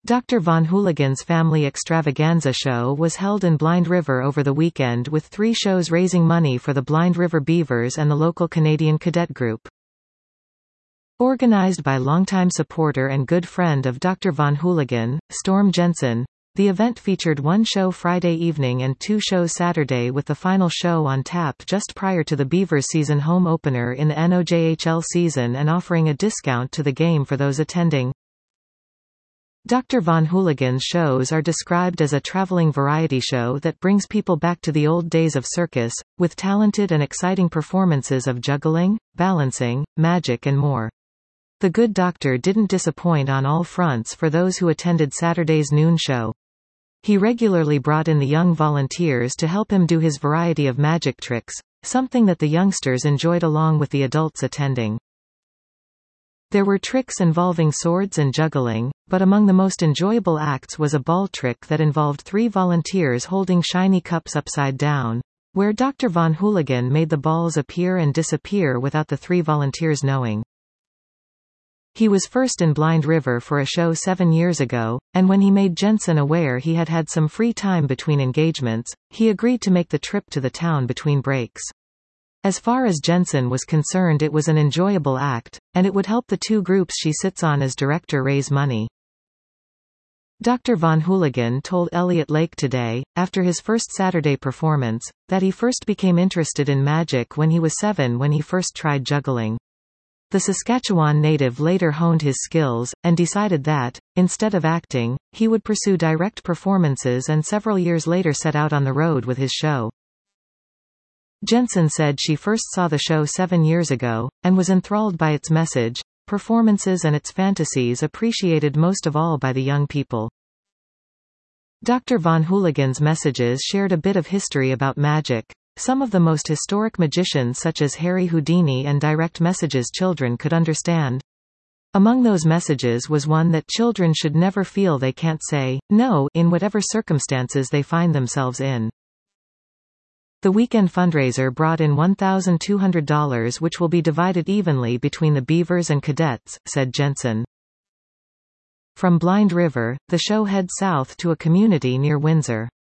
Dr. Von Hooligan's Family Extravaganza show was held in Blind River over the weekend with 3 shows raising money for the Blind River Beavers and the local Canadian cadet group. Organized by longtime supporter and good friend of Dr. Von Hooligan, Storm Jensen, the event featured 1 show Friday evening and 2 shows Saturday, with the final show on tap just prior to the Beavers' season home opener in the NOJHL season and offering a discount to the game for those attending. Dr. Von Hooligan's shows are described as a traveling variety show that brings people back to the old days of circus, with talented and exciting performances of juggling, balancing, magic and more. The good doctor didn't disappoint on all fronts for those who attended Saturday's noon show. He regularly brought in the young volunteers to help him do his variety of magic tricks, something that the youngsters enjoyed along with the adults attending. There were tricks involving swords and juggling, but among the most enjoyable acts was a ball trick that involved 3 volunteers holding shiny cups upside down, where Dr. Von Hooligan made the balls appear and disappear without the 3 volunteers knowing. He was first in Blind River for a show 7 years ago, and when he made Jensen aware he had had some free time between engagements, he agreed to make the trip to the town between breaks. As far as Jensen was concerned, it was an enjoyable act, and it would help the 2 groups she sits on as director raise money. Dr. Von Hooligan told Elliott Lake today, after his first Saturday performance, that he first became interested in magic when he was 7 when he first tried juggling. The Saskatchewan native later honed his skills, and decided that, instead of acting, he would pursue direct performances, and several years later set out on the road with his show. Jensen said she first saw the show 7 years ago, and was enthralled by its message, performances and its fantasies, appreciated most of all by the young people. Dr. Von Hooligan's messages shared a bit of history about magic. Some of the most historic magicians such as Harry Houdini, and direct messages children could understand. Among those messages was one that children should never feel they can't say no in whatever circumstances they find themselves in. The weekend fundraiser brought in $1,200, which will be divided evenly between the Beavers and cadets, said Jensen. From Blind River, the show heads south to a community near Windsor.